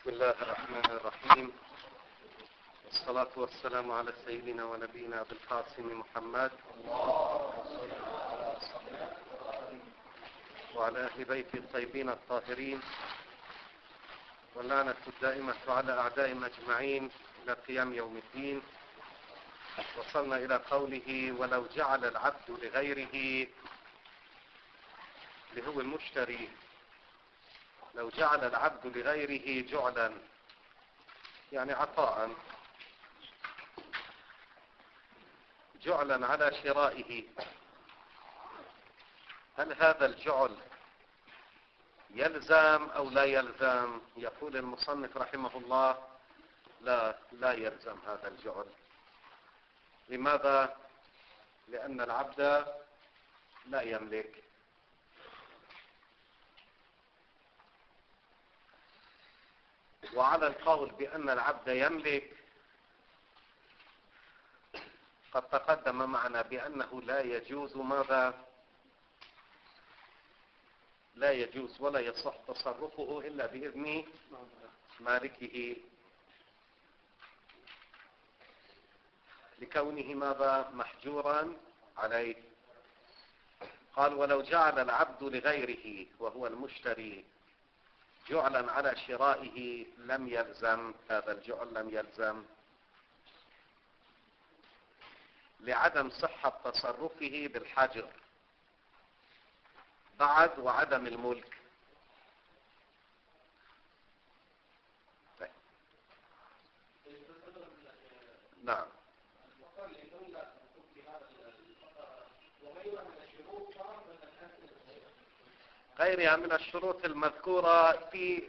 بسم الله الرحمن الرحيم، والصلاة والسلام على سيدنا ونبينا أبي القاسم محمد وعلى أهل بيته الطيبين الطاهرين، واللعنة الدائمة على أعدائهم أجمعين إلى قيام يوم الدين. وصلنا إلى قوله: ولو جعل العبد لغيره، اللي هو المشتري، لو جعل العبد لغيره جعلا، يعني عطاء، جعلا على شرائه، هل هذا الجعل يلزم أو لا يلزم؟ يقول المصنف رحمه الله: لا يلزم هذا الجعل. لماذا؟ لأن العبد لا يملك. وعلى القول بأن العبد يملك قد تقدم معنا بأنه لا يجوز ماذا؟ لا يجوز ولا يصح تصرفه إلا بإذن مالكه، لكونه ماذا؟ محجورا عليه. قال: ولو جعل العبد لغيره وهو المشتري جعلا على شرائه لم يلزم، هذا الجعل لم يلزم لعدم صحة تصرفه بالحجر بعد وعدم الملك. نعم. غيرها من الشروط المذكورة في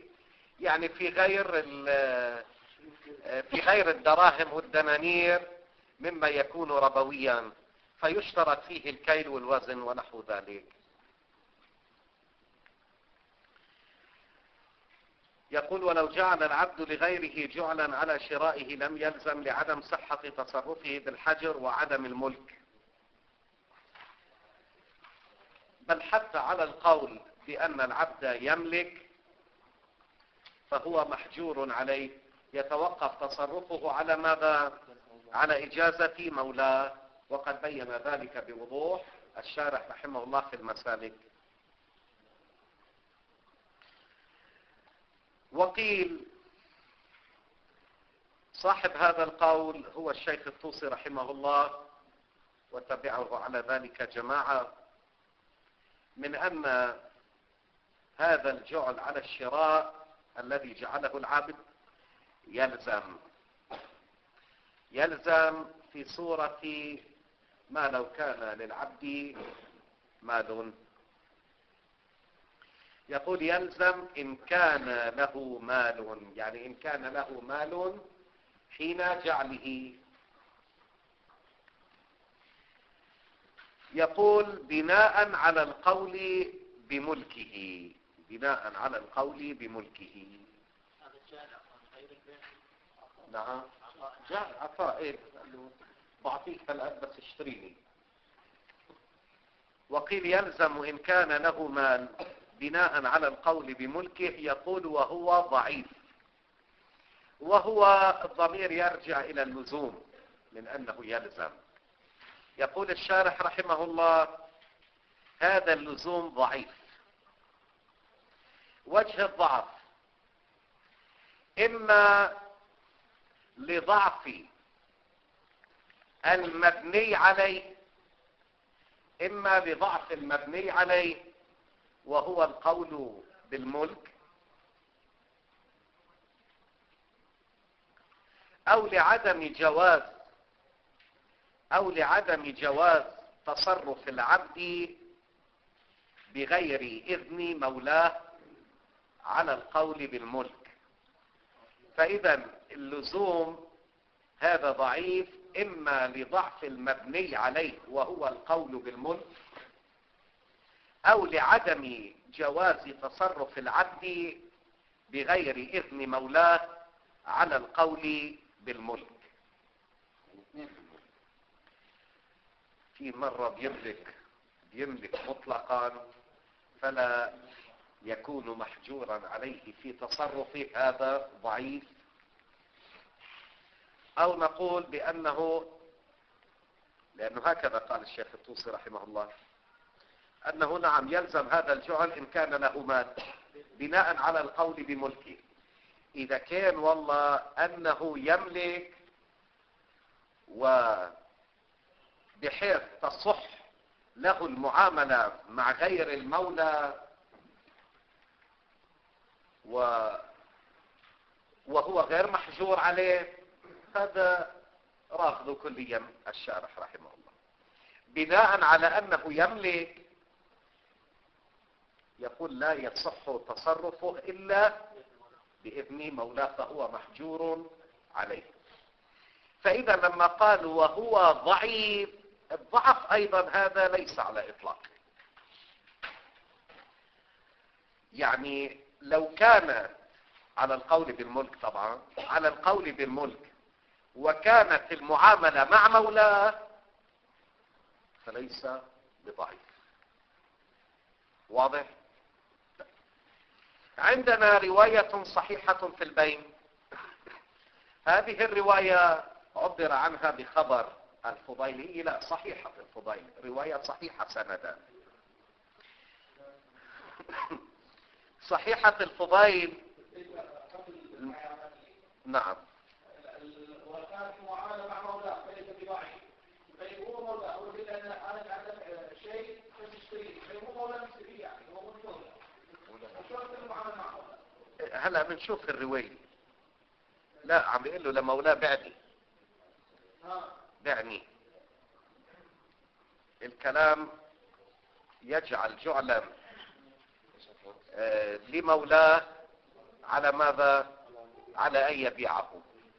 غير الدراهم والدنانير مما يكون ربويا، فيشترط فيه الكيل والوزن ونحو ذلك. يقول: ولو جعل العبد لغيره جعلا على شرائه لم يلزم لعدم صحة تصرفه بالحجر وعدم الملك، بل حتى على القول بأن العبد يملك فهو محجور عليه، يتوقف تصرفه على ماذا؟ على إجازة مولاه، وقد بين ذلك بوضوح الشارح رحمه الله في المسالك. وقيل صاحب هذا القول هو الشيخ الطوسي رحمه الله، وتبعه على ذلك جماعة، من أن هذا الجعل على الشراء الذي جعله العبد يلزم في صورة ما لو كان للعبد مال. يقول: يلزم إن كان له مال، يعني إن كان له مال حين جعله. يقول: بناء على القول بملكه، بناء على القول بملكه. نعم، جاء عطاء، ايه بعطيك هالقد بس اشتريني. وقيل: يلزم إن كان له مال بناء على القول بملكه. يقول: وهو ضعيف، وهو الضمير يرجع إلى اللزوم من أنه يلزم. يقول الشارح رحمه الله: هذا اللزوم ضعيف. وجه الضعف إما لضعف المبني عليه، إما لضعف المبني عليه وهو القول بالملك، أو لعدم جواز تصرف العبد بغير إذن مولاه على القول بالملك. فإذا اللزوم هذا ضعيف إما لضعف المبني عليه وهو القول بالملك، أو لعدم جواز تصرف العبد بغير إذن مولاه على القول بالملك. في مرة بيملك مطلقا فلا يكون محجورا عليه في تصرفه هذا ضعيف، أو نقول بأنه، لأنه هكذا قال الشيخ الطوسي رحمه الله، أنه نعم يلزم هذا الجعل إن كان له مال بناء على القول بملكه. إذا كان والله أنه يملك وبحيث تصح له المعاملة مع غير المولى وهو غير محجور عليه، هذا رافض كليا الشارح رحمه الله. بناء على أنه يملك يقول لا يصح تصرفه إلا بإذن مولاه فهو محجور عليه. فإذا لما قالوا وهو ضعيف، الضعف أيضا هذا ليس على إطلاق. يعني لو كان على القول بالملك، طبعا على القول بالملك وكانت المعاملة مع مولاه فليس بضعيف. واضح؟ عندنا رواية صحيحة في البين. هذه الرواية عبر عنها بخبر الفضيلي، لا صحيحة الفضيل، رواية صحيحة سندا. صحيحة الفضيل، نعم، وكانت معاملة مع مولاه فليس بضعيف. فإن هو مولاه هو يريد أن أنا أعلم شيء فاشتريه، فإن هو مولاه مشتريه يعني هو مولاه. وشرط المعاملة مع مولاه. هلا بنشوف الرواية. لا عم بيقول له لمولاه بعني. بعني. الكلام يجعل جعلا لمولاه على ماذا؟ على أن يبيعه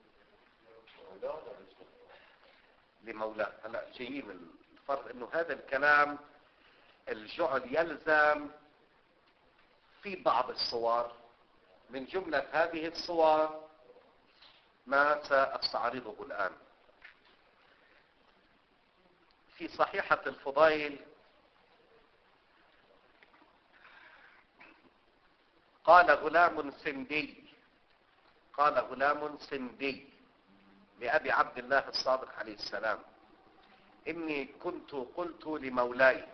لمولاه. هلا جايين الفرق انه هذا الكلام الجعل يلزم في بعض الصور. من جملة هذه الصور ما سأستعرضه الآن. في صحيحة الفضيل قال غلام سندي لأبي عبد الله الصادق عليه السلام: إني كنت قلت لمولاي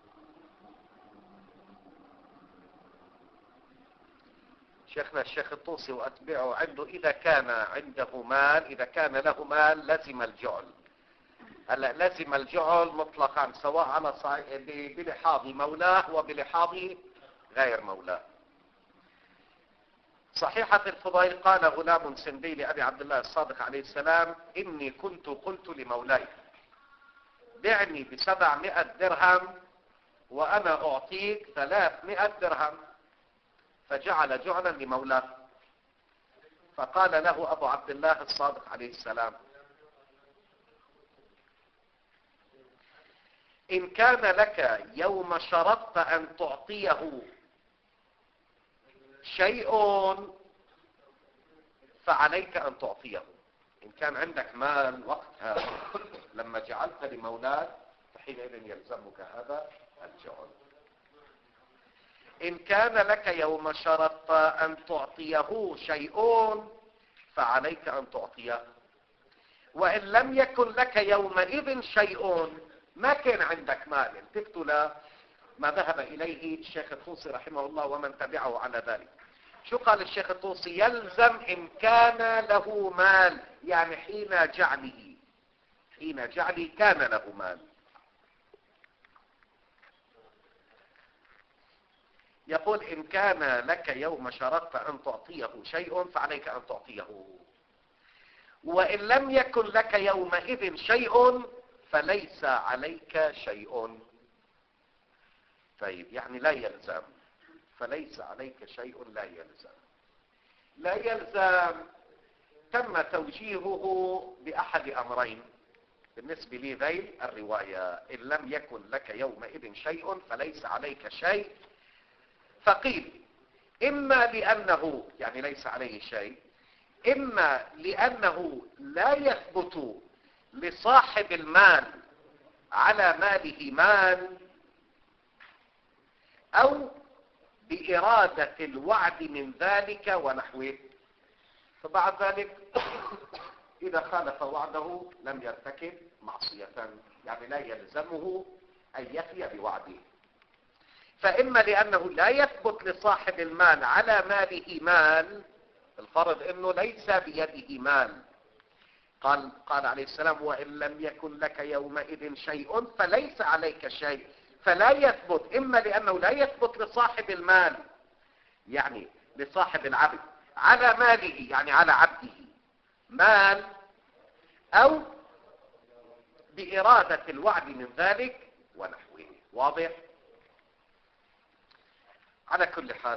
شيخنا الشيخ الطوسي وأتبعه عنده إذا كان عنده مال، إذا كان له مال لزم الجعل. هلا لزم الجعل مطلقا سواء على بلحاظ مولاه وبلحاظ غير مولاه. صحيحة الفضيل قال غلام سندي لأبي عبد الله الصادق عليه السلام: إني كنت قلت لمولاي بعني ب700 درهم وأنا أعطيك 300 درهم. فجعل جعلا لمولاه. فقال له أبو عبد الله الصادق عليه السلام: إن كان لك يوم شرطت أن تعطيه شيء فعليك أن تعطيه. إن كان عندك مال وقتها لما جعلت لمولاك فحينئذ يلزمك هذا الجعل. إن كان لك يوم شرطت أن تعطيه شيء فعليك أن تعطيه. وإن لم يكن لك يومئذ شيء، ما كان عندك مال، التفت ما ذهب إليه الشيخ الطوسي رحمه الله ومن تبعه على ذلك. شو قال الشيخ الطوسي؟ يلزم إن كان له مال، يعني حين جعله كان له مال. يقول إن كان لك يوم شرطت أن تعطيه شيء فعليك أن تعطيه، وإن لم يكن لك يومئذ شيء فليس عليك شيء. طيب يعني لا يلزم، فليس عليك شيء لا يلزم. لا يلزم تم توجيهه بأحد أمرين بالنسبة لي ذيل الرواية: إن لم يكن لك يومئذ شيء فليس عليك شيء. فقيل إما لأنه يعني ليس عليه شيء، إما لأنه لا يثبت لصاحب المال على ماله مال، أو بإرادة الوعد من ذلك ونحوه. فبعد ذلك إذا خالف وعده لم يرتكب معصية، يعني لا يلزمه أن يفي بوعده. فإما لأنه لا يثبت لصاحب المال على ماله مال، الفرض أنه ليس بيده مال، قال عليه السلام: وإن لم يكن لك يومئذ شيء فليس عليك شيء. فلا يثبت، إما لأنه لا يثبت لصاحب المال، يعني لصاحب العبد، على ماله يعني على عبده مال، أو بإرادة الوعد من ذلك ونحوه. واضح؟ على كل حال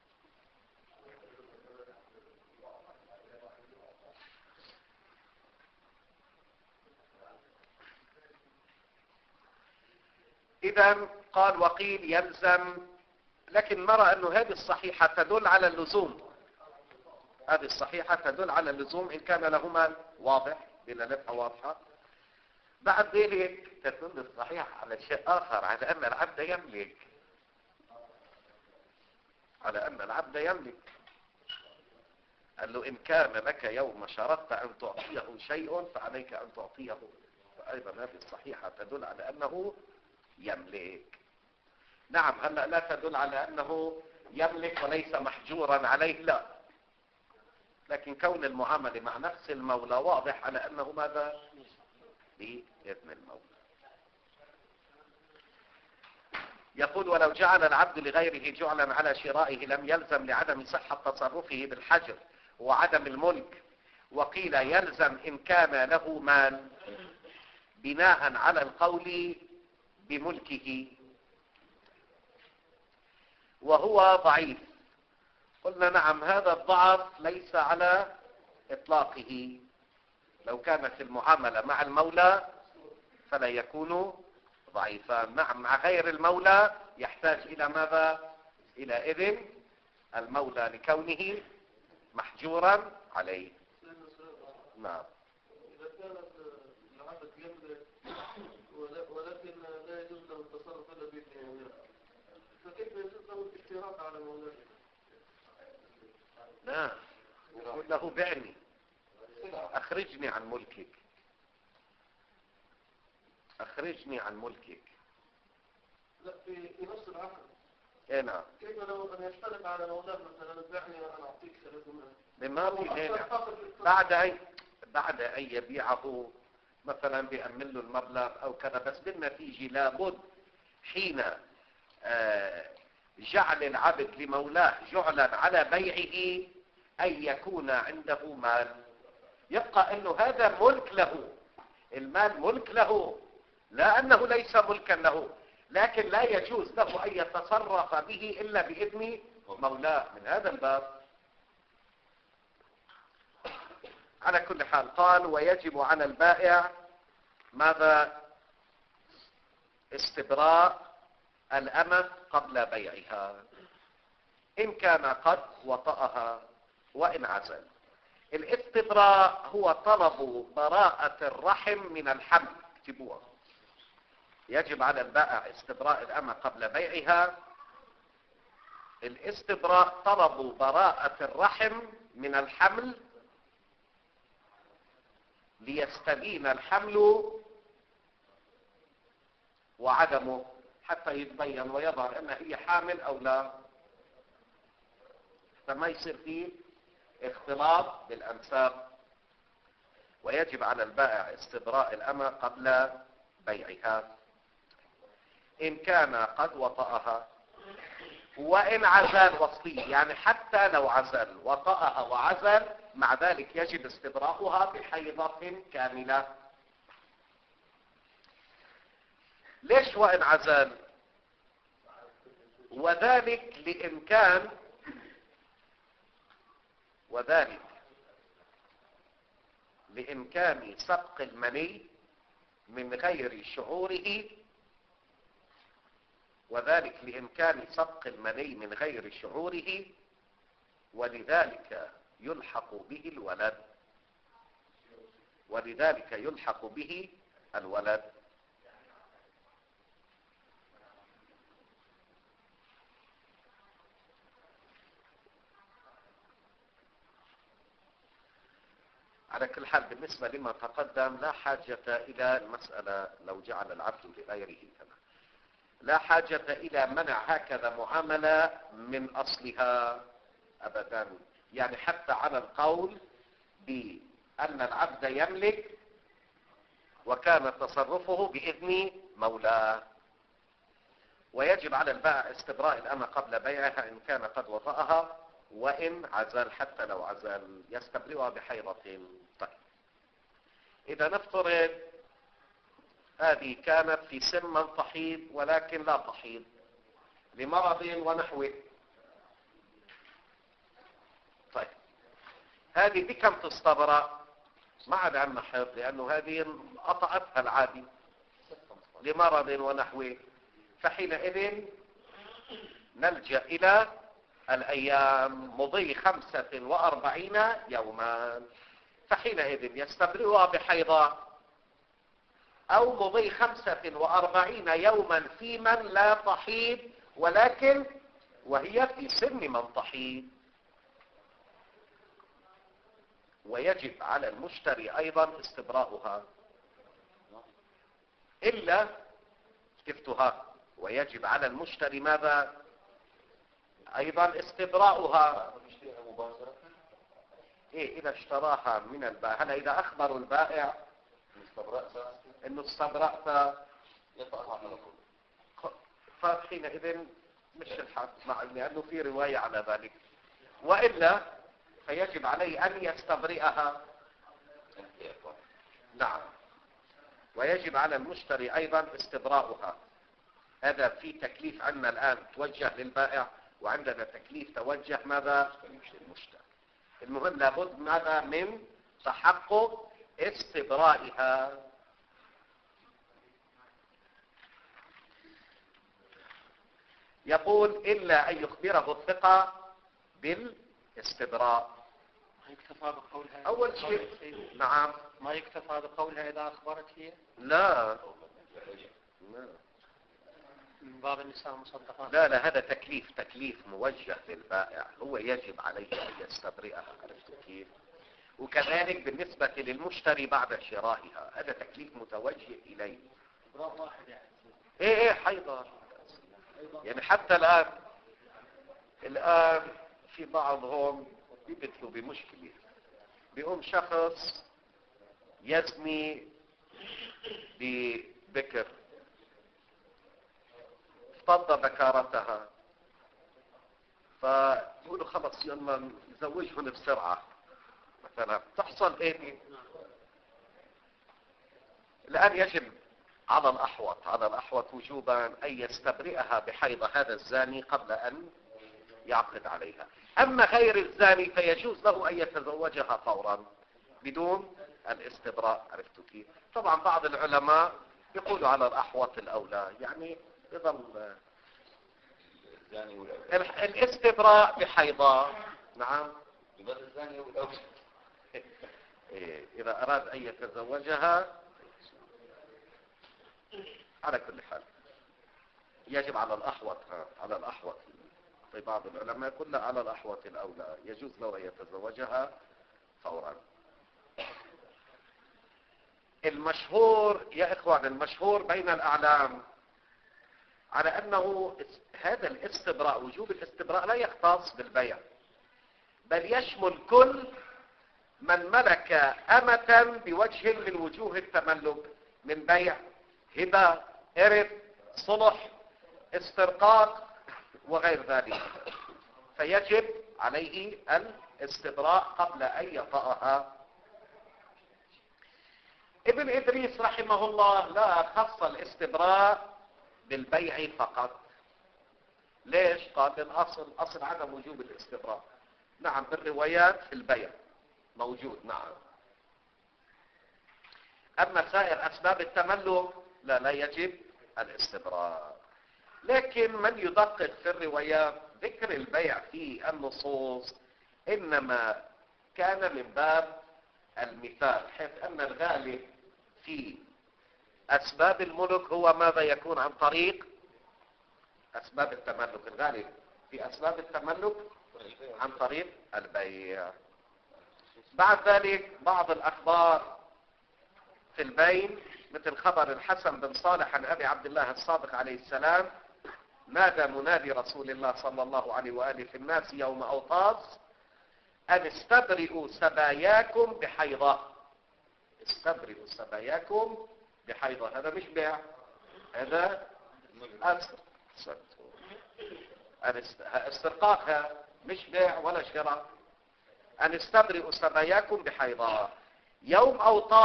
إذا قال: وقيل يلزم، لكن نرى أنه هذه الصحيحة تدل على اللزوم. هذه الصحيحة تدل على اللزوم إن كان له مال. واضح؟ دلالتها واضحة. بعد ذلك تدل الصحيحة على شيء آخر، على أن العبد يملك، على أن العبد يملك. قال له: إن كان لك يوم شرطت أن تعطيه شيء فعليك أن تعطيه. فأيضا هذه الصحيحة تدل على أنه يملك. نعم، هلأ لا تدل على أنه يملك وليس محجورا عليه، لا، لكن كون المعاملة مع نفس المولى واضح على أنه ماذا؟ بإذن المولى. يقول: ولو جعل العبد لغيره جعلا على شرائه لم يلزم لعدم صحة تصرفه بالحجر وعدم الملك. وقيل يلزم إن كان له مال بناء على القول بملكه وهو ضعيف. قلنا نعم، هذا الضعف ليس على إطلاقه. لو كانت المعاملة مع المولى فلا يكون ضعيفا. نعم، مع غير المولى يحتاج إلى ماذا؟ إلى إذن المولى لكونه محجورا عليه. نعم. إذا كانت العبد يملك ولكن لا يجوز له التصرف إلا بإذن مولاه، فكيف يجوز له الاشتراك على مولاه؟ لا، يقول له: بعني، أخرجني عن ملكك، أخرجني عن ملكك. لا، في نص العقد. إيه نعم. كيف لو أن يشترك على مولاه مثلا: بعني وأنا أعطيك 3 مال؟ بما في مانع بعد أن يبيعه مثلا بيأمن له المبلغ أو كذا، بس بالنتيجة لابد حين جعل العبد لمولاه جعلا على بيعه أن يكون عنده مال، يبقى أنه هذا ملك له، المال ملك له، لا أنه ليس ملكا له، لكن لا يجوز له أن يتصرف به إلا بإذن مولاه. من هذا الباب. على كل حال قال: ويجب على البائع ماذا؟ استبراء الأمة قبل بيعها، إن كان قد وطأها وإن عزل. الاستبراء هو طلب براءة الرحم من الحمل. اكتبوها: يجب على البائع استبراء الأمة قبل بيعها. الاستبراء طلب براءة الرحم من الحمل ليستبين الحمل وعدمه، حتى يتبين ويظهر أنها هي حامل أو لا، فما يصير فيه اختلاط بالأنساب. ويجب على البائع استبراء الأمة قبل بيعها إن كان قد وطأها وإن عزل وصفيه، يعني حتى لو عزل وطأها وعزل مع ذلك يجب استبراؤها بحيضة كاملة. ليش وإن عزل؟ وذلك لإمكان سبق المني من غير شعوره، وذلك لإمكان سبق المني من غير شعوره، ولذلك يلحق به الولد، ولذلك يلحق به الولد. على كل حال بالنسبة لما تقدم لا حاجة إلى المسألة لو جعل العبد لغيره كما لا حاجة إلى منع هكذا معاملة من أصلها أبدا. يعني حتى على القول بأن العبد يملك وكان تصرفه بإذن مولاه، ويجب على البائع استبراء الأمة قبل بيعها إن كان قد وطأها، وإن عزل حتى لو عزل يستبرئها بحيضة. طيب إذا نفترض هذه كانت في سن من تحيض ولكن لا تحيض لمرض ونحوه. طيب هذه بكم تستبرأ؟ ما عاد عنا حيض، لأنه هذه أطأتها العادي لمرض ونحوه، فحينئذ نلجأ إلى الأيام مضي 45 يوما، فحينئذ يستبرئها بحيضة، أو مضي 45 يوما في من لا تحيض ولكن وهي في سن من تحيض. ويجب على المشتري أيضا استبراؤها إلا كفتها. ويجب على المشتري ماذا؟ أيضا استبراؤها. إيه إذا اشتراها من البائع. هلا إذا أخبروا البائع إنه استبرأت فحينئذ مش الحق مع لأنه في رواية على ذلك، وإلا فيجب عليه أن يستبرئها. نعم. ويجب على المشتري أيضا استبراؤها. هذا في تكليف عندنا الآن توجه للبائع، وعندنا تكليف توجه ماذا؟ للمشتري. المهم لابد ماذا؟ من تحقق استبرائها. يقول إلا أن يخبره الثقة بالاستبراء. ما يكتفى بقولها أول شيء. نعم. ما يكتفى بقولها إذا أخبرت هي لا من باب النساء مصدقات. لا هذا تكليف موجه للبائع، هو يجب عليه أن يستبرئها. عرفت كيف؟ وكذلك بالنسبة للمشتري بعد شرائها هذا تكليف متوجه إليه. استبراء واحد يعني. ايه حيضا. يعني حتى الآن في بعضهم بيبتلوا بمشكلة، بيقوم شخص يزني ببكر افتض بكارتها، فيقولوا خلص يلا نزوجهم بسرعة مثلا. تحصل ايه؟ الآن يجب على الأحوط وجوبا أن يستبرئها بحيض هذا الزاني قبل أن يعقد عليها. أما غير الزاني فيجوز له أن يتزوجها فورا بدون الاستبراء. عرفتوا كيف؟ طبعا بعض العلماء يقولوا على الأحوط الأولى، يعني يظل الاستبراء بحيضة. نعم. إذا أراد أن يتزوجها على كل حال يجب على الأحوط في بعض العلماء كلها على الأحوط الأولى، يجوز له أن يتزوجها فورا. المشهور يا إخوان، المشهور بين الأعلام على أنه هذا الاستبراء، وجوب الاستبراء لا يختص بالبيع، بل يشمل كل من ملك أمة بوجه من وجوه التملك، من بيع، هبة، إرث، صلح، استرقاق وغير ذلك، فيجب عليه الاستبراء قبل أن يطأها. ابن إدريس رحمه الله لا خص الاستبراء بالبيع فقط. ليش؟ قال الأصل عدم وجوب الاستبراء. نعم بالروايات في البيع موجود. نعم. أما سائر أسباب التملك لا يجب الاستبراء. لكن من يدقق في الروايات ذكر البيع في النصوص إنما كان من باب المثال، حيث أن الغالب في أسباب الملك هو ماذا؟ يكون عن طريق أسباب التملك. الغالب في أسباب التملك عن طريق البيع. بعد ذلك بعض الأخبار في البين مثل خبر الحسن بن صالح عن أبي عبد الله الصادق عليه السلام: نادى منادي رسول الله صلى الله عليه وآله في الناس يوم أوطاس أن استبرئوا سباياكم بحيضة. استبرئوا سباياكم بحيضة، هذا مش بيع، هذا استرقاقها، مش بيع ولا شراء. أن استبرئوا سباياكم بحيضة. يوم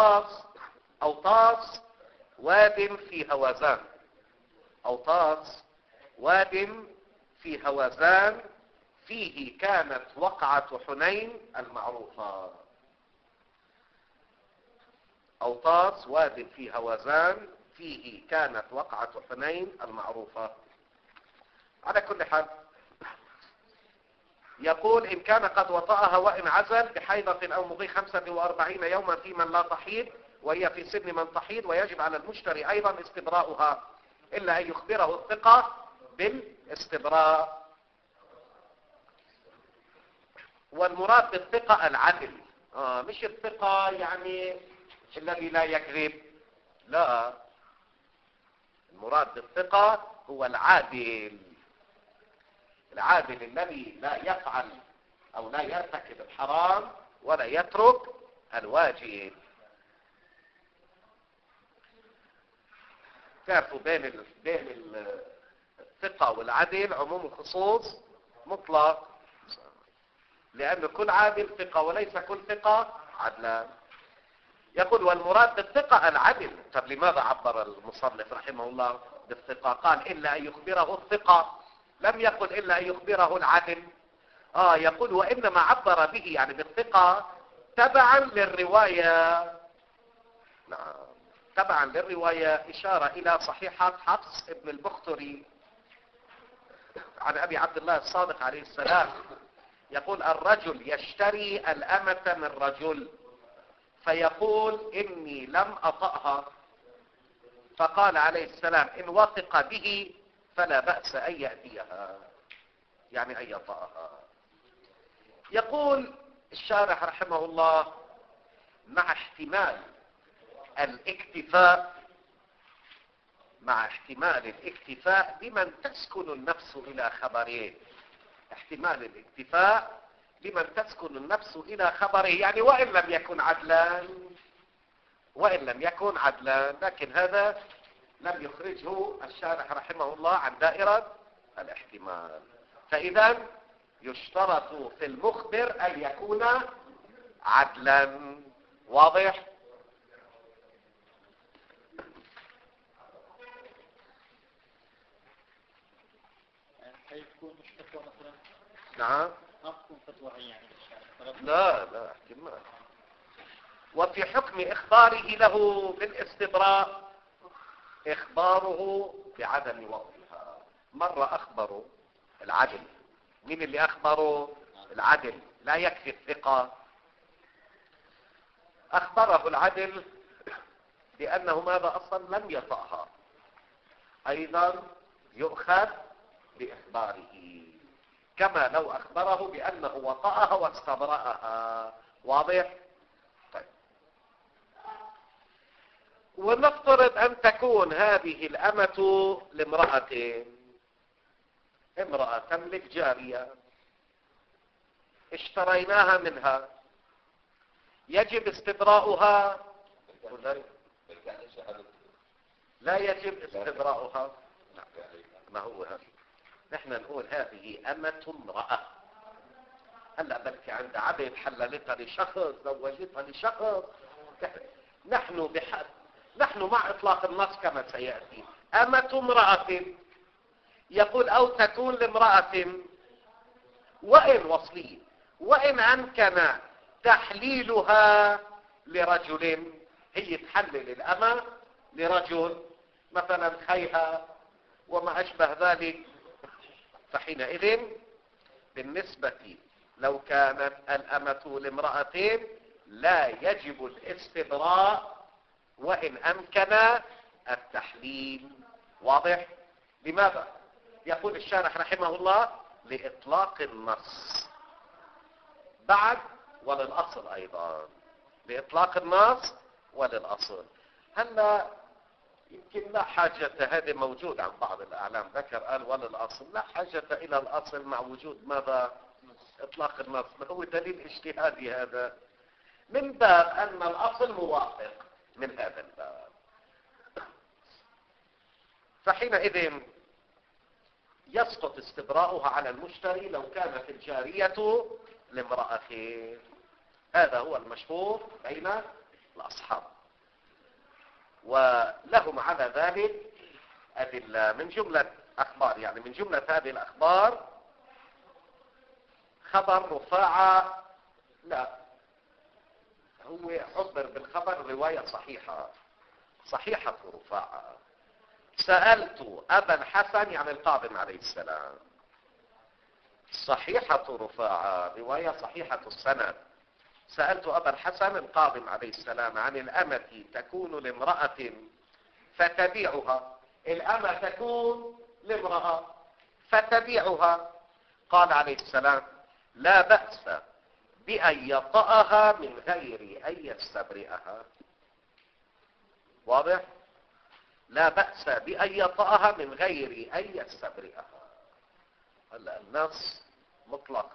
أوطاس واد في هوازان. أوطاس واد في هوازان فيه كانت وقعة حنين المعروفة. أوطاس واد في هوازان فيه كانت وقعة حنين المعروفة. على كل حال يقول: إن كان قد وطأها وإن عزل بحيضة أو مضي 45 يوما في من لا تحيض وهي في سن من تحيض، ويجب على المشتري أيضا استبراؤها إلا أن يخبره الثقة بالاستبراء. والمراد بالثقة العدل، مش الثقة يعني الذي لا يكذب، لا، المراد بالثقة هو العادل، العادل الذي لا يفعل أو لا يرتكب الحرام ولا يترك الواجب. تعرفوا بين الثقة والعدل عموم وخصوص مطلق، لأن كل عادل ثقة وليس كل ثقة عدلا. يقول: والمراد بالثقة العدل. طب لماذا عبر المصنف رحمه الله بالثقة؟ قال: إلا أن يخبره الثقة، لم يقل إلا أن يخبره العدل. يقول: وإنما عبر به يعني بالثقة تبعا للرواية. نعم، تبعا للرواية، إشارة إلى صحيحة حفص ابن البختري عن أبي عبد الله الصادق عليه السلام يقول: الرجل يشتري الأمة من رجل فيقول: إني لم أطأها، فقال عليه السلام: إن وثق به فلا بأس أن يأتيها، يعني أن يطأها. يقول الشارح رحمه الله: مع احتمال الاكتفاء بمن تسكن النفس إلى خبره. احتمال الاكتفاء بمن تسكن النفس إلى خبره، يعني وإن لم يكن عدلا، لكن هذا لم يخرجه الشارح رحمه الله عن دائرة الاحتمال. فإذا يشترط في المخبر أن يكون عدلا. واضح؟ يكون مشتكى مثلا. نعم. ما تكون فتوى يعني للشارع. لا احتمال. وفي حكم إخباره له بالاستبراء إخباره بعدم وضعها. مرة أخبره العدل. مين اللي أخبره؟ العدل، لا يكفي الثقة. أخبره العدل بأنه ماذا أصلا لم يطأها، أيضا يؤخذ بإخباره، كما لو أخبره بأنه وطأها واستبرأها. واضح؟ طيب. ونفترض أن تكون هذه الأمة لامرأة، امرأة تملك جارية اشتريناها منها، يجب استبراؤها؟ لا يجب استبراؤها. ما هو هذا؟ نحن نقول هذه أمة امرأة. هلا بلكي عند عبد حللتها لشخص، زوجتها لشخص. نحن مع إطلاق النص كما سيأتي. أمة امرأة، يقول: أو تكون لامرأة، وإن وصلية، وإن أمكن تحليلها لرجل، هي تحلل الأمة لرجل مثلا خيها وما أشبه ذلك، فحينئذ بالنسبة لو كانت الأمة لامرأة لا يجب الاستبراء وإن أمكن التحليل. واضح؟ لماذا؟ يقول الشارح رحمه الله: لإطلاق النص. بعد وللأصل أيضا، لإطلاق النص وللأصل. هلا يمكن لا حاجة، هذه موجود عن بعض الأعلام ذكر قال وللأصل، لا حاجة إلى الأصل مع وجود ماذا؟ إطلاق النص. ما هو دليل اجتهادي هذا من باب أن الأصل موافق من هذا الباب. فحينئذ يسقط استبراؤها على المشتري لو كانت الجارية لامرأة. هذا هو المشهور بين الأصحاب، ولهم على ذلك أدلة من جملة أخبار. يعني من جملة هذه الأخبار خبر رفاعة، لا هو عبر بالخبر رواية صحيحة رفاعة. سألت أبا الحسن يعني القاضي عليه السلام. صحيحة رفاعة رواية صحيحة السند. سألت أبا الحسن القاضي عليه السلام عن الأمة تكون لامرأة فتبيعها. الأمة تكون لامرأة فتبيعها. قال عليه السلام لا بأس بأن يطأها من غير أن يستبرئها. واضح؟ لا بأس بأن يطأها من غير أن يستبرئها. هلا النص مطلق.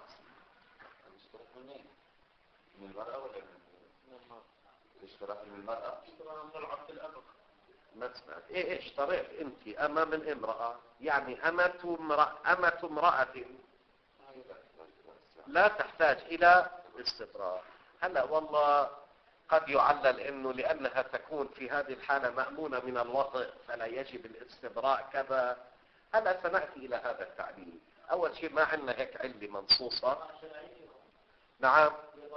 من المرأة ولا اشتراك من المرأة؟ من العبد الأبق. ما سمعت. ايه اشتريت انت أما من امرأة، يعني أمة امرأة لا تحتاج إلى استبراء. هلا والله قد يعلل انه لانها تكون في هذه الحالة مأمونة من الوطئ فلا يجب الاستبراء كذا. هلا سنأتي الى هذا التعليل. اول شيء ما عندنا هيك علة منصوصة. نعم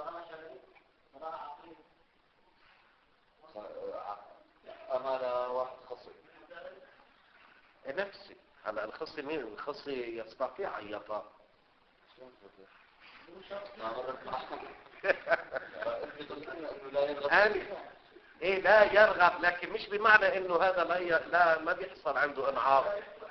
أمانة واحد خصي نفسي. هلا الخصي مين؟ الخصي يستطيع ان يطأ. ايه لا يرغب، لكن مش بمعنى انه هذا لا ما بيحصل عنده انعاض.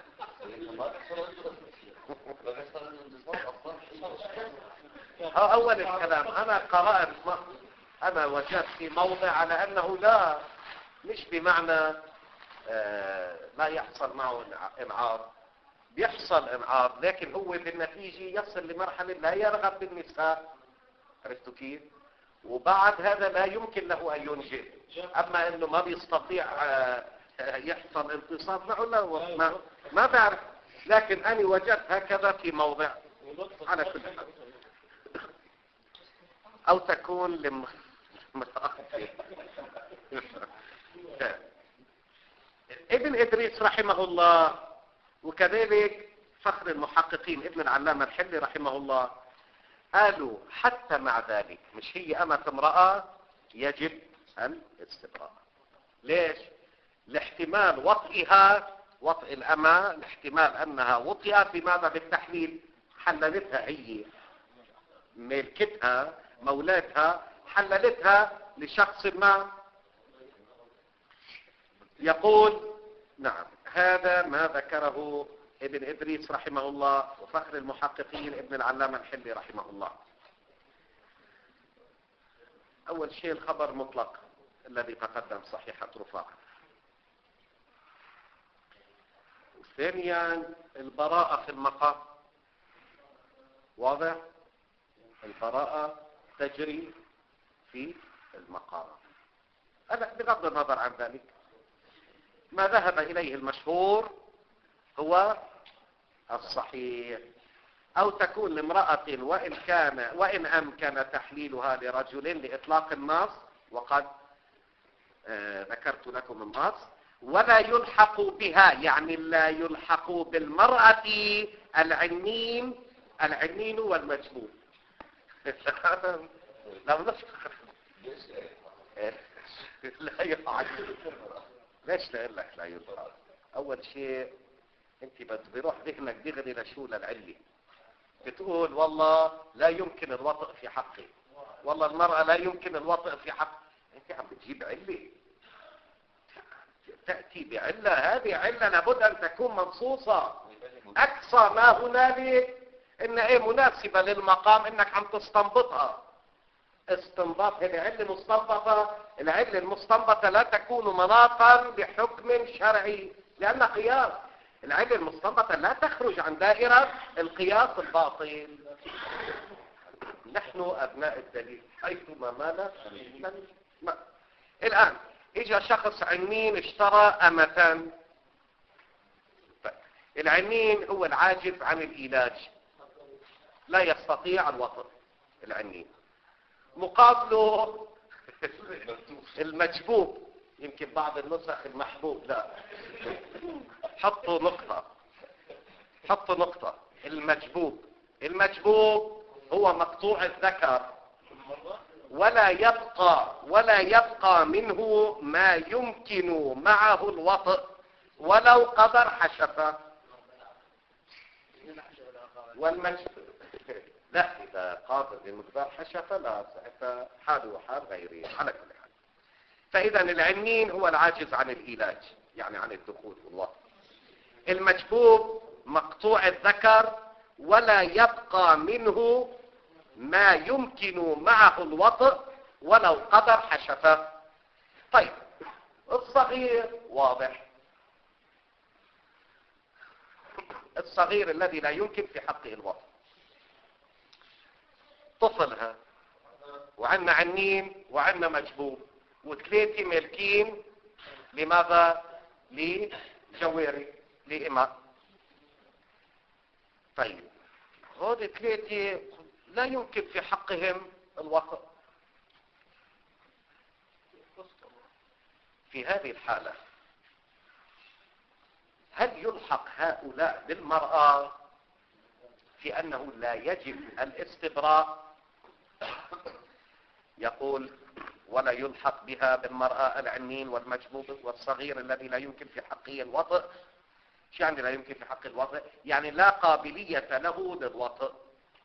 اول الكلام انا قرأت، انا وجدت في موضع على انه لا، مش بمعنى لا يحصل معه انعاض. بيحصل انعاض لكن هو بالنتيجة يصل لمرحلة لا يرغب بالنساء. عرفتوا كيف؟ وبعد هذا لا يمكن له ان ينجب. اما انه ما بيستطيع يحصل انتصاب معه لا، ما بعرف، لكن انا وجدت هكذا في موضع على كل حال. او تكون ابن ادريس رحمه الله وكذلك فخر المحققين ابن العلامة الحلي رحمه الله قالوا حتى مع ذلك مش هي أمة امرأة يجب الاستبراء. ليش؟ لاحتمال وطئ الأمة، لاحتمال أنها وطئت بماذا؟ بالتحليل. حللتها هي، ملكتها مولاتها حللتها لشخص ما. يقول نعم هذا ما ذكره ابن إدريس رحمه الله وفخر المحققين ابن العلامة الحلي رحمه الله. أول شيء الخبر مطلق الذي تقدم صحيحة رفاعة. ثانيا البراءة في المقام. واضح؟ البراءة تجري في المقام. هذا بغض النظر عن ذلك ما ذهب إليه المشهور هو الصحيح. أو تكون لامرأة وإن أمكن تحليلها لرجل لإطلاق النص، وقد ذكرت لكم النص. ولا يلحق بها، يعني لا يلحق بالمرأة العنين والمجنون. لو نفكر لا يفعل. ليش لا لك لا يلحق؟ أول شيء انت بيروح ذهنك دغري لشو للعلة. بتقول والله لا يمكن الوطئ في حقي، والله المرأة لا يمكن الوطئ في حق. انت عم بتجيب علة، تأتي بعلة. هذه علة لابد ان تكون منصوصة. اقصى ما هنالك ان ايه مناسبة للمقام انك عم تستنبطها. استنباط، هذه علة مستنبطة. العلة المستنبطة لا تكون مناطا لحكم شرعي لأنها قياس. العلة المستنبطة لا تخرج عن دائرة القياس الباطل. نحن أبناء الدليل حيثما مال ما. الآن إجا شخص عنين اشترى أمة. العنين هو العاجز عن العلاج، لا يستطيع الوطن. العنين مقابله المجبوب، يمكن بعض النسخ المحبوب، لا حطوا نقطة. المجبوب هو مقطوع الذكر، ولا يبقى منه ما يمكن معه الوطء ولو قدر حشفة. لا، إذا قادر بمقدار حشفة لا، ساعتها حاله وحال غيره على كل حال. فإذا العنين هو العاجز عن العلاج، يعني عن الدخول والوطء. المجبوب مقطوع الذكر ولا يبقى منه ما يمكن معه الوطء ولو قدر حشفة. طيب الصغير واضح، الصغير الذي لا يمكن في حقه الوطء، طفلها، وعندنا عنين وعندنا مجبوب، وثلاثة ملكين لماذا؟ لجواري، لإماء. طيب هذه ثلاثة لا يمكن في حقهم الوطء. في هذه الحالة هل يلحق هؤلاء بالمرأة في أنه لا يجب الاستبراء؟ يقول ولا يلحق بها بالمرأة العنين والمجبوب والصغير الذي لا يمكن في حقه الوطء. شو يعني لا يمكن في حق الوطء؟ يعني لا قابلية له للوطء.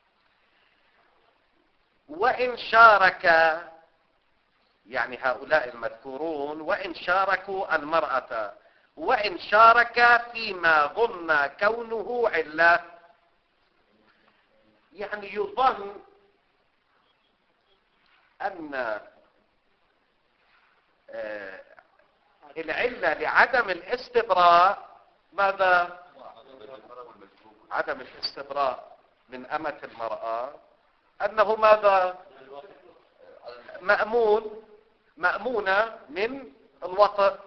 وإن شارك، يعني هؤلاء المذكورون، وإن شاركوا المرأة، وإن شارك فيما ظن كونه علة، يعني يظن أن العلة لعدم الاستبراء ماذا؟ عدم الاستبراء من أمة المرأة أنه ماذا؟ مأمونة من الوطء.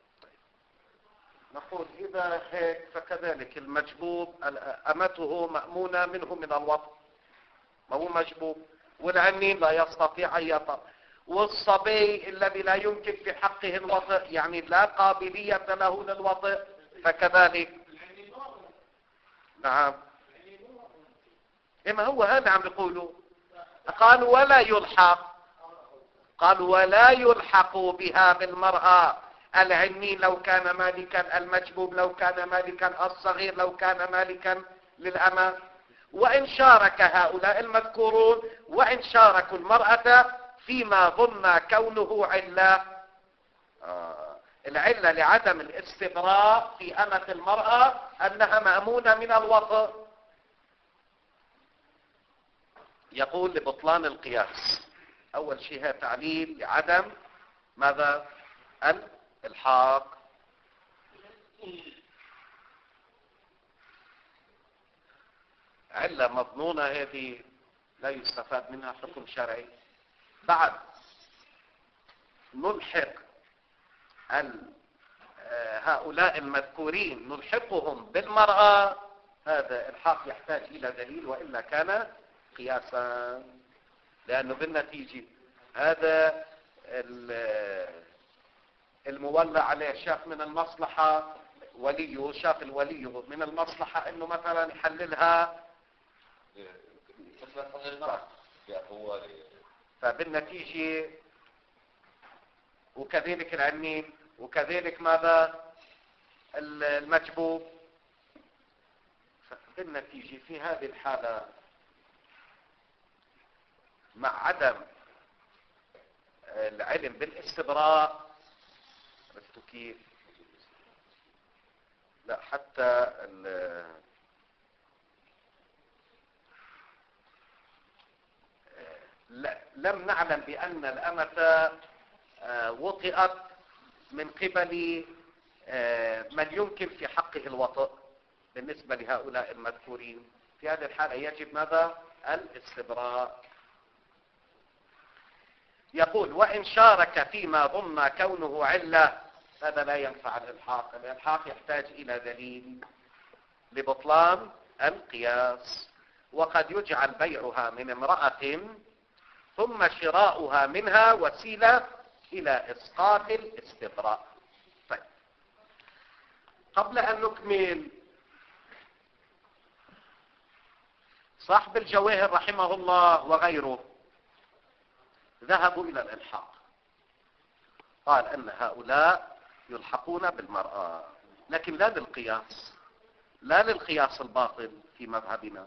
نقول إذا هيك فكذلك المجبوب أمته مأمونة منه من الوطء، ما هو مجبوب. والعنين لا يستطيع أن يطأ، والصبي الذي لا يمكن في حقه الوطء، يعني لا قابلية له للوطء، فكذلك. نعم، إما هو هذا عم يقولوا. قالوا ولا يلحق بها بالمرأة العنين لو كان مالكا، المجبوب لو كان مالكا، الصغير لو كان مالكا للأمة. وإن شارك هؤلاء المذكورون، وإن شاركوا المرأة فيما ظن كونه علة. العلة لعدم الاستبراء في أمة المرأة أنها مأمونة من الوطء. يقول لبطلان القياس، أول شيء هي تعليل لعدم ماذا؟ الإلحاق. علة مظنونة هذه لا يستفاد منها حكم شرعي. بعد نلحق هؤلاء المذكورين نلحقهم بالمرأة، هذا الحاق يحتاج إلى دليل، وإلا كان قياسا. لأنه بالنتيجة هذا المولى عليه شاف من المصلحة وليه، شاف الولي من المصلحة انه مثلا يحللها، فبالنتيجة وكذلك العنين وكذلك ماذا؟ المجبوب. بالنتيجة في هذه الحالة مع عدم العلم بالاستبراء، عرفتوا كيف؟ لا، حتى لم نعلم بأن الأمة وطئت من قبل من يمكن في حقه الوطئ بالنسبة لهؤلاء المذكورين. في هذه الحالة يجب ماذا؟ الاستبراء. يقول وإن شارك فيما ظن كونه علة، هذا لا ينفع الإلحاق. الإلحاق يحتاج إلى دليل لبطلان القياس. وقد يجعل بيعها من امرأة ثم شراؤها منها وسيلة إلى إسقاط الاستبراء. طيب، قبل أن نكمل، صاحب الجواهر رحمه الله وغيره ذهبوا إلى الإلحاق، قال أن هؤلاء يلحقون بالمرأة، لكن لا للقياس، لا للقياس الباطل في مذهبنا.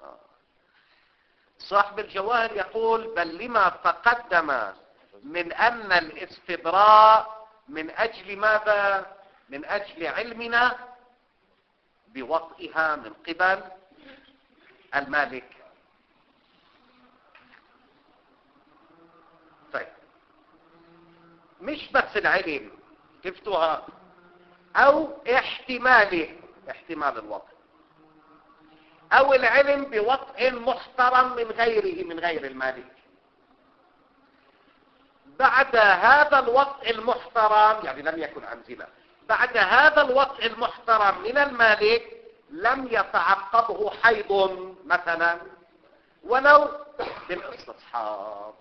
صاحب الجواهر يقول بل لما تقدم من أن الاستبراء من أجل ماذا؟ من أجل علمنا بوطئها من قبل المالك. طيب، مش بس العلم شفتوها، أو احتمال الوطئ، أو العلم بوطئ محترم من غيره، من غير المالك. بعد هذا الوطئ المحترم، يعني لم يكن عن زنا، بعد هذا الوطئ المحترم من المالك لم يتعقبه حيض مثلا ولو بالاستصحاب.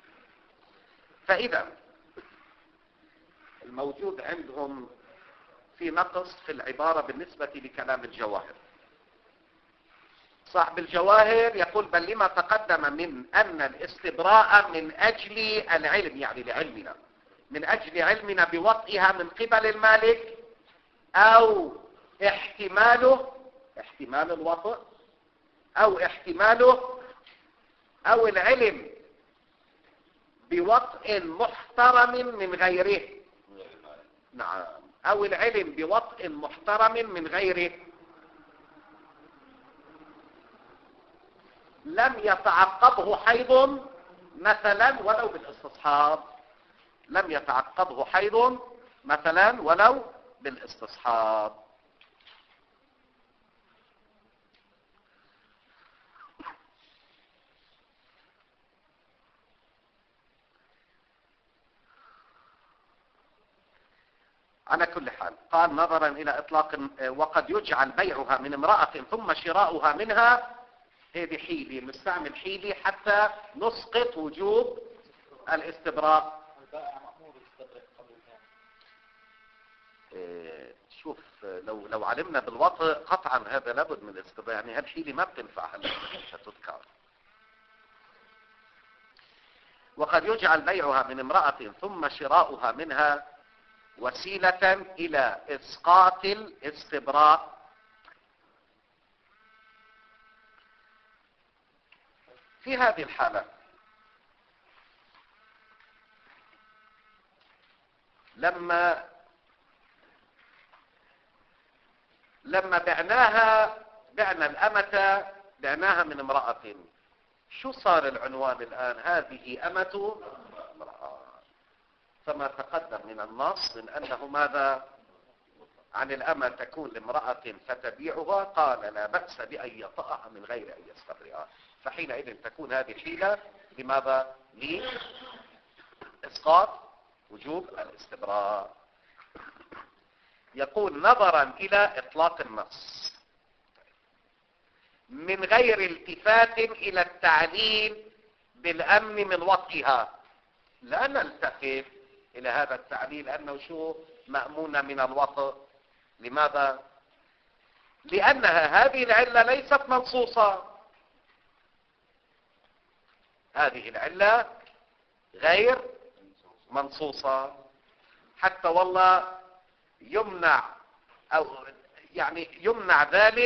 فإذا الموجود عندهم في نقص في العبارة بالنسبة لكلام الجواهر. صاحب الجواهر يقول بل لما تقدم من أن الاستبراء من أجل العلم، يعني لعلمنا، من أجل علمنا بوطئها من قبل المالك، أو احتمال الوطئ، أو احتماله، أو العلم بوطئ محترم من غيره. نعم، أو العلم بوطئ محترم من غيره لم يتعقبه حيض مثلا ولو بالاستصحاب، لم يتعقبه حيض مثلا ولو بالاستصحاب. على كل حال قال نظرا إلى إطلاق وقد يجعل بيعها من امرأة ثم شراؤها منها، هذه حيلة، نستعمل حيلة حتى نسقط وجوب الاستبراء. البائع مأمور يستبرئ قبل البيع. شوف، لو علمنا بالوطء قطعا هذا لابد من الاستبراء، يعني هالحيلة ما بتنفع هلا مش هتذكر. وقد يجعل بيعها من امرأة ثم شراؤها منها وسيلة إلى إسقاط الاستبراء. في هذه الحالة لما بعنا الأمة، بعناها من امرأة، شو صار العنوان الآن؟ هذه أمة امرأة. فما تقدم من النص من أنه ماذا؟ عن الأمة تكون لامرأة فتبيعها، قال لا بأس بأن يطأها من غير أن يستبرئها. فحينئذ تكون هذه الحيلة لماذا؟ لإسقاط وجوب الاستبراء. يقول نظرا إلى إطلاق النص من غير التفات إلى التعليل بالأمن من وطئها. لا نلتفت إلى هذا التعليل أنه شو مأمونة من الوطئ. لماذا؟ لأنها هذه العلة ليست منصوصة، هذه العلة غير منصوصة، حتى والله يمنع، أو يعني يمنع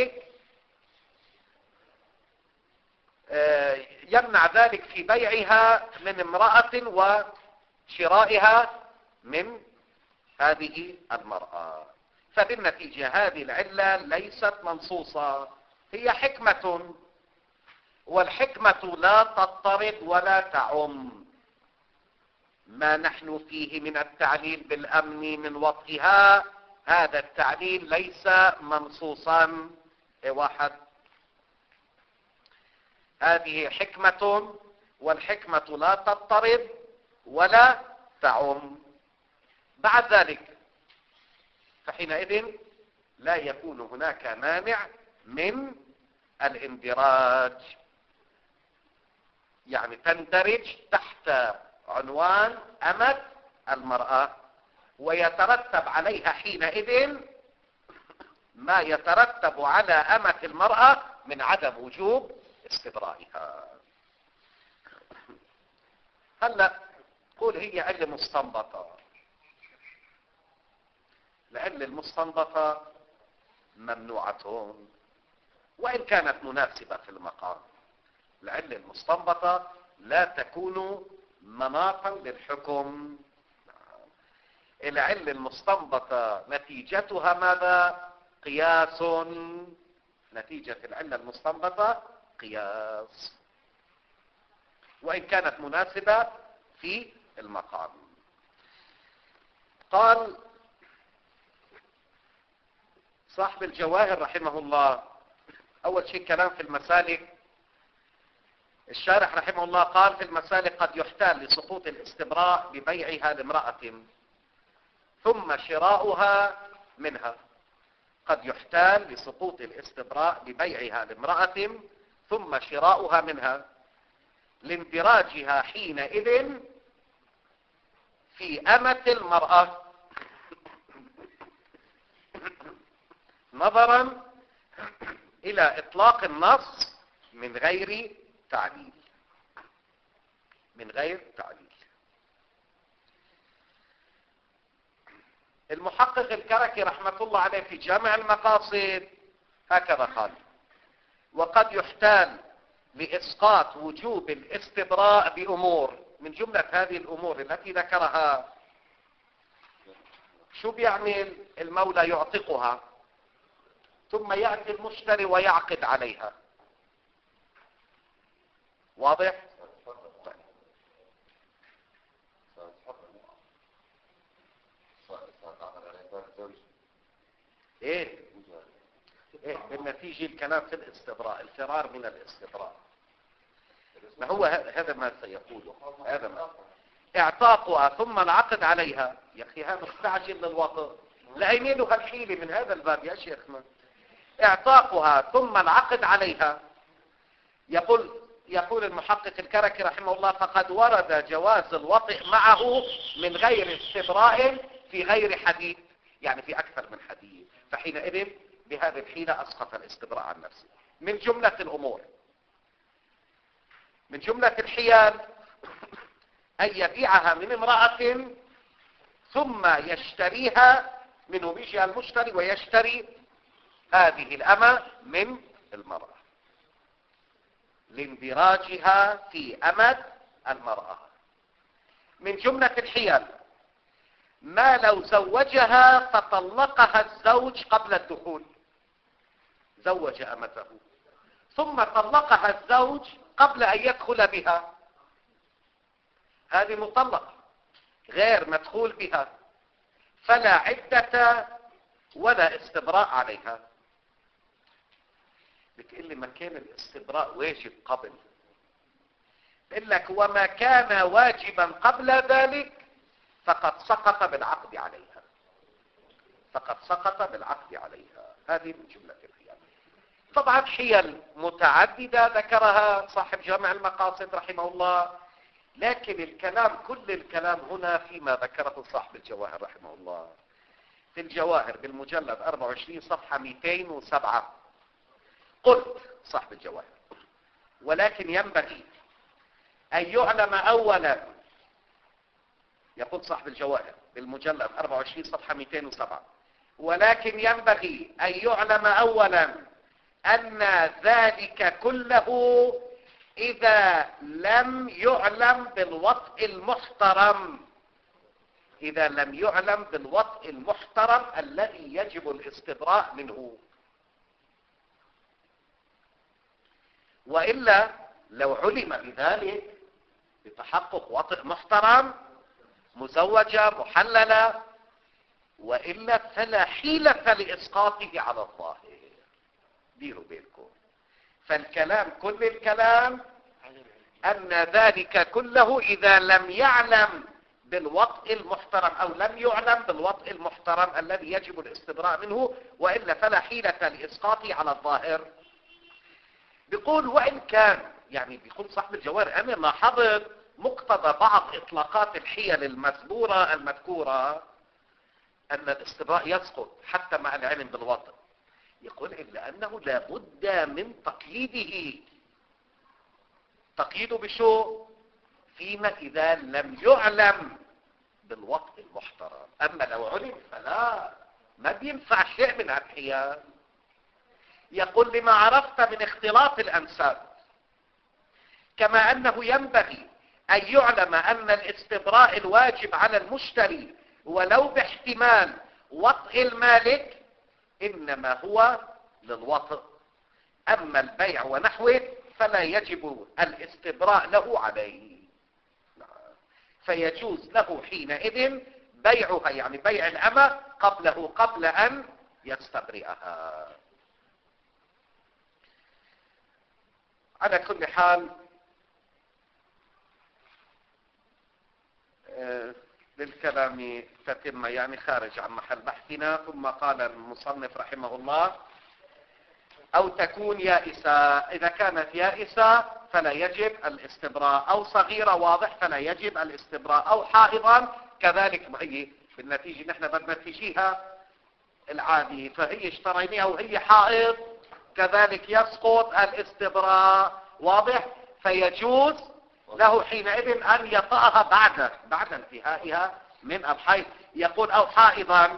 ذلك في بيعها من امرأة وشرائها من هذه المرأة. فبالنتيجة هذه العلة ليست منصوصة، هي حكمة والحكمة لا تضطرد ولا تعم. ما نحن فيه من التعليل بالأمن من وطئها، هذا التعليل ليس منصوصا واحد. هذه حكمة، والحكمة لا تضطرب ولا تعم. بعد ذلك فحينئذ لا يكون هناك مانع من الاندراج، يعني تندرج تحت عنوان أمة المرأة، ويترتب عليها حينئذ ما يترتب على أمة المرأة من عدم وجوب استبرائها. هلا قول هي علة مستنبطة. العلة المستنبطة ممنوعة وإن كانت مناسبة في المقام. العلة المستنبطة لا تكون مناطا للحكم. العلة المستنبطة نتيجتها ماذا؟ قياس. نتيجة العلة المستنبطة قياس وإن كانت مناسبة في المقام. قال صاحب الجواهر رحمه الله، أول شيء كلام في المسالك. الشارح رحمه الله قال في المسالك قد يحتال لسقوط الاستبراء ببيعها لامرأة ثم شراؤها منها. قد يحتال لسقوط الاستبراء ببيعها لامرأة ثم شراؤها منها لاندراجها حينئذ في أمة المرأة، نظرا إلى إطلاق النص من غير تعليل. من غير تعليل. المحقق الكركي رحمة الله عليه في جامع المقاصد هكذا قال: وقد يحتال لإسقاط وجوب الاستبراء بأمور. من جملة هذه الأمور التي ذكرها شو بيعمل المولى؟ يعتقها ثم يأتي المشتري ويعقد عليها. واضح؟ ايه بالنتيجة الكلام في الاستبراء، الفرار من الاستبراء. ما هو هذا ما سيقوله، هذا ما اعتاقها ثم العقد عليها. يا اخي هذا مستعجل للوطن، لا يميلها الحيلة من هذا الباب يا شيخنا. اعتاقها ثم العقد عليها. يقول المحقق الكركي رحمه الله: فقد ورد جواز الوطئ معه من غير استبراء في غير حديث، يعني في أكثر من حديث، فحينئذ بهذه الحيلة أسقط الاستبراء عن نفسه. من جملة الأمور، من جملة الحيال أن يبيعها من امرأة ثم يشتريها منه. بيجي المشتري ويشتري هذه الأمة من المرأة لاندراجها في أمة المرأة. من جملة الحيل ما لو زوجها فطلقها الزوج قبل الدخول. زوج أمته ثم طلقها الزوج قبل أن يدخل بها، هذه مطلقة غير مدخول بها، فلا عدة ولا استبراء عليها. بتقول لي ما كان الاستبراء واجب قبل؟ بقول لك وما كان واجبا قبل ذلك فقد سقط بالعقد عليها. فقد سقط بالعقد عليها. هذه من جملة الحيل. طبعا حيل متعددة ذكرها صاحب جامع المقاصد رحمه الله، لكن الكلام كل الكلام هنا فيما ذكره صاحب الجواهر رحمه الله. في الجواهر بالمجلد 24 صفحة 207 قلت صاحب الجواهر: ولكن ينبغي أن يعلم أولا. يقول صاحب الجواهر بالمجلد 24 صفحة 207: ولكن ينبغي أن يعلم أولا أن ذلك كله إذا لم يعلم بالوطء المحترم. إذا لم يعلم بالوطء المحترم الذي يجب الاستبراء منه. وإلا لو علم بذلك بتحقق وطئ محترم مزوجة محللة، وإلا فلا حيلة لإسقاطه على الظاهر. ديروا بالكم، فالكلام كل الكلام أن ذلك كله إذا لم يعلم بالوطء المحترم أو لم يعلم بالوطء المحترم الذي يجب الاستبراء منه، وإلا فلا حيلة لإسقاطه على الظاهر. بيقول وإن كان، يعني بيقول صاحب الجوهر أنا لاحظت مقتضى بعض إطلاقات الحيل المذكورة المذكورة أن الاستبراء يسقط حتى مع العلم بالوطء. يقول إلا أنه لابد من تقييده. تقييده بشو؟ فيما إذا لم يعلم بالوطء المحترم. أما لو علم فلا، ما بينفع شيء من الحيل. يقول لما عرفت من اختلاط الأنساب، كما أنه ينبغي أن يعلم أن الاستبراء الواجب على المشتري ولو باحتمال وطء المالك إنما هو للوطء، أما البيع ونحوه فلا يجب الاستبراء له عليه، فيجوز له حينئذ بيعها، يعني بيع الأمة قبل أن يستبرئها. على كل حال للكلام تتم، يعني خارج عن محل بحثنا. ثم قال المصنف رحمه الله: أو تكون يائسة، إذا كانت يائسة فلا يجب الاستبراء، أو صغيرة واضح فلا يجب الاستبراء، أو حائضا كذلك. ما هي بالنتيجة نحن بدنا نتيجيها العادي، فهي اشتريناها وهي حائض كذلك يسقط الاستبراء، واضح؟ فيجوز له حينئذ أن يطأها بعد انتهائها من الحيض. يقول أو حائضا،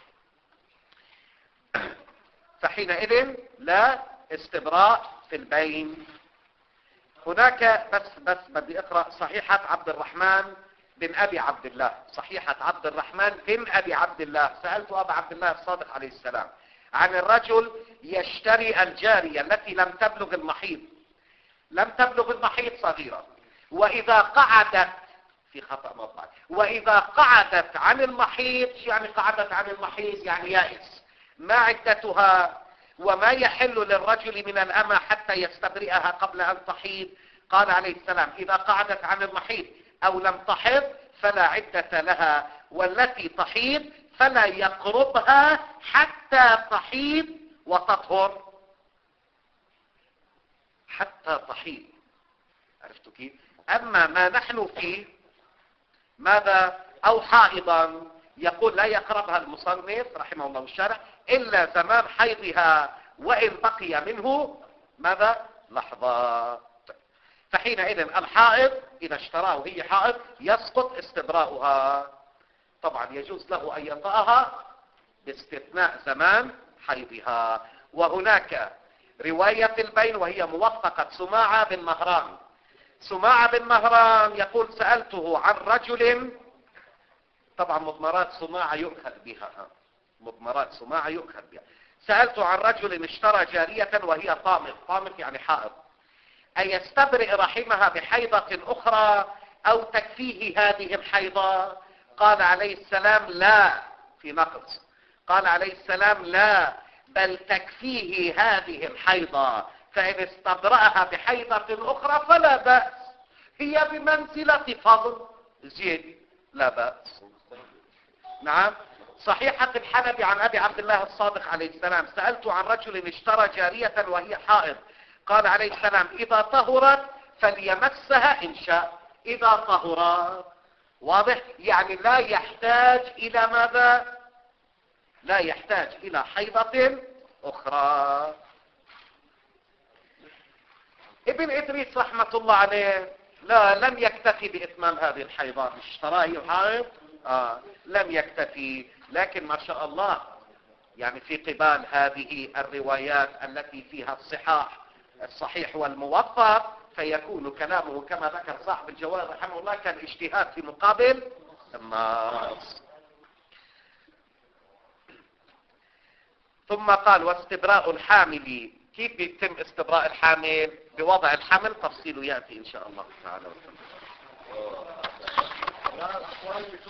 فحينئذ لا استبراء في البين. هناك بس بدي اقرأ صحيحة عبد الرحمن بن أبي عبد الله، صحيحة عبد الرحمن بن أبي عبد الله. سألت أبا عبد الله الصادق عليه السلام عن الرجل يشتري الجارية التي لم تبلغ المحيض، لم تبلغ المحيض صغيرة، وإذا قعدت في خطأ مطبع، وإذا قعدت عن المحيض، يعني قعدت عن المحيض يعني يائس، ما عدتها وما يحل للرجل من الأمة حتى يستبرئها قبل أن تحيض؟ قال عليه السلام: إذا قعدت عن المحيض أو لم تحض فلا عدة لها، والتي تحيض فلا يقربها حتى تحيض وتطهر. حتى تحيض، عرفتوا كيف؟ أما ما نحن فيه ماذا؟ أو حائضا، يقول لا يقربها المصنف رحمه الله الشارع إلا زمان حيضها وإن بقي منه ماذا؟ لحظة. فحينئذ الحائض إذا اشتراه وهي حائض يسقط استبراؤها. طبعا يجوز له أن يطأها باستثناء زمان حيضها. وهناك رواية البين وهي موثقة سماعة بن مهران. سماعة بن مهران يقول: سألته عن رجل، طبعا مضمرات سماعة يؤخذ بها، مضمرات سماعة يؤخذ بها. سألته عن رجل اشترى جارية وهي طامر يعني حائض، أيستبرئ رحمها بحيضة أخرى أو تكفيه هذه الحيضة؟ قال عليه السلام: لا، في نقص. قال عليه السلام: لا، بل تكفيه هذه الحيضة، فإن استبرأها بحيضة أخرى فلا بأس، هي بمنزلة فضل زيد، لا بأس. نعم. صحيحة الحلبي عن أبي عبد الله الصادق عليه السلام: سألت عن رجل اشترى جارية وهي حائض، قال عليه السلام: إذا طهرت فليمسها إن شاء. إذا طهرت، واضح؟ يعني لا يحتاج إلى ماذا؟ لا يحتاج إلى حيضة أخرى. ابن إدريس رحمة الله عليه لم يكتفي بإتمام هذه الحيضة، اشتراه حائض لم يكتفي، لكن ما شاء الله يعني في قبال هذه الروايات التي فيها الصحيح والموفق، فيكون كلامه كما ذكر صاحب الجواب رحمه الله كان اجتهاد في مقابل النص. ثم قال: واستبراء الحامل كيف بيتم استبراء الحامل بوضع الحمل؟ تفصيله يأتي إن شاء الله تعالى.